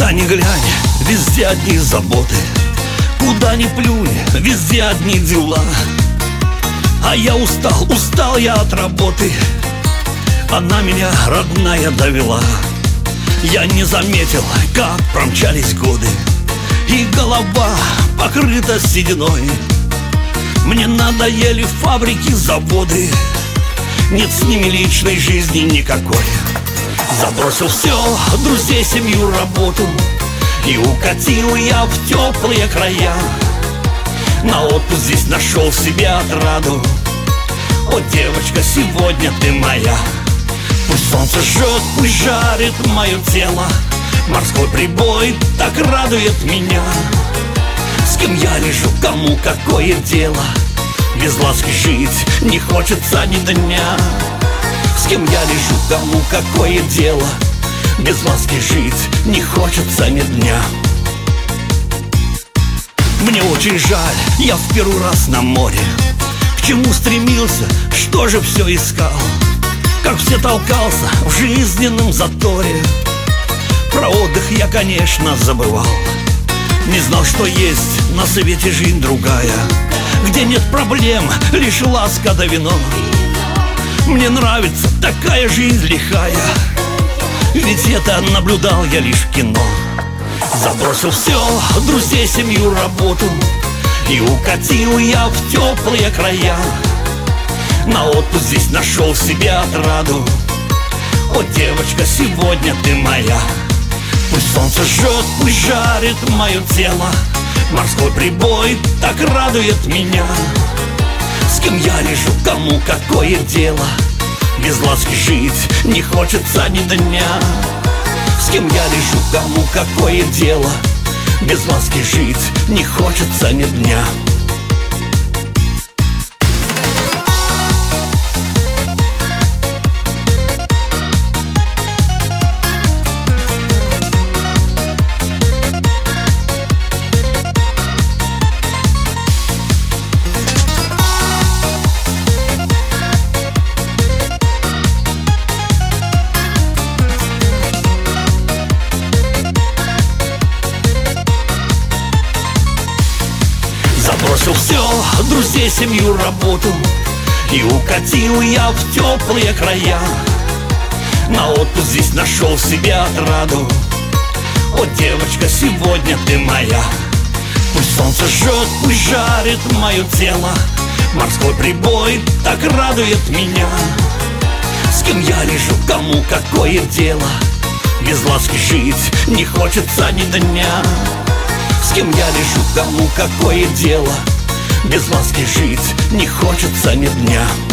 Куда ни глянь, везде одни заботы. Куда ни плюнь, везде одни дела. А я устал я от работы. Она меня, родная, довела. Я не заметил, как промчались годы, и голова покрыта сединой. Мне надоели фабрики, заводы, нет с ними личной жизни никакой. Забросил все, друзей, семью, работу, и укатил я в теплые края. На отпуск здесь нашел себе отраду. О, девочка, сегодня ты моя. Пусть солнце жжет, пусть жарит мое тело, морской прибой так радует меня. С кем я лежу, кому какое дело, без ласки жить не хочется ни дня. С кем я лежу, кому какое дело, без ласки жить не хочется ни дня. Мне очень жаль, я в первый раз на море. К чему стремился, что же все искал? Как все толкался в жизненном заторе. Про отдых я, конечно, забывал. Не знал, что есть на свете жизнь другая, где нет проблем, лишь ласка да вино. Мне нравится такая жизнь лихая, ведь это наблюдал я лишь в кино. Забросил все, друзей, семью, работу, и укатил я в теплые края. На отпуск здесь нашел себе отраду. О, девочка, сегодня ты моя. Пусть солнце жжет, пусть жарит мое тело, морской прибой так радует меня. С кем я лежу, кому какое дело, без ласки жить не хочется ни дня. С кем я лежу, кому какое дело, без ласки жить не хочется ни дня. Бросил все, друзей, семью, работу, и укатил я в теплые края. На отпуск здесь нашел себе отраду. О, девочка, сегодня ты моя. Пусть солнце жжет, пусть жарит мое тело, морской прибой так радует меня. С кем я лежу, кому какое дело, без ласки жить не хочется ни дня. С кем я лежу, кому какое дело, без ласки жить не хочется ни дня.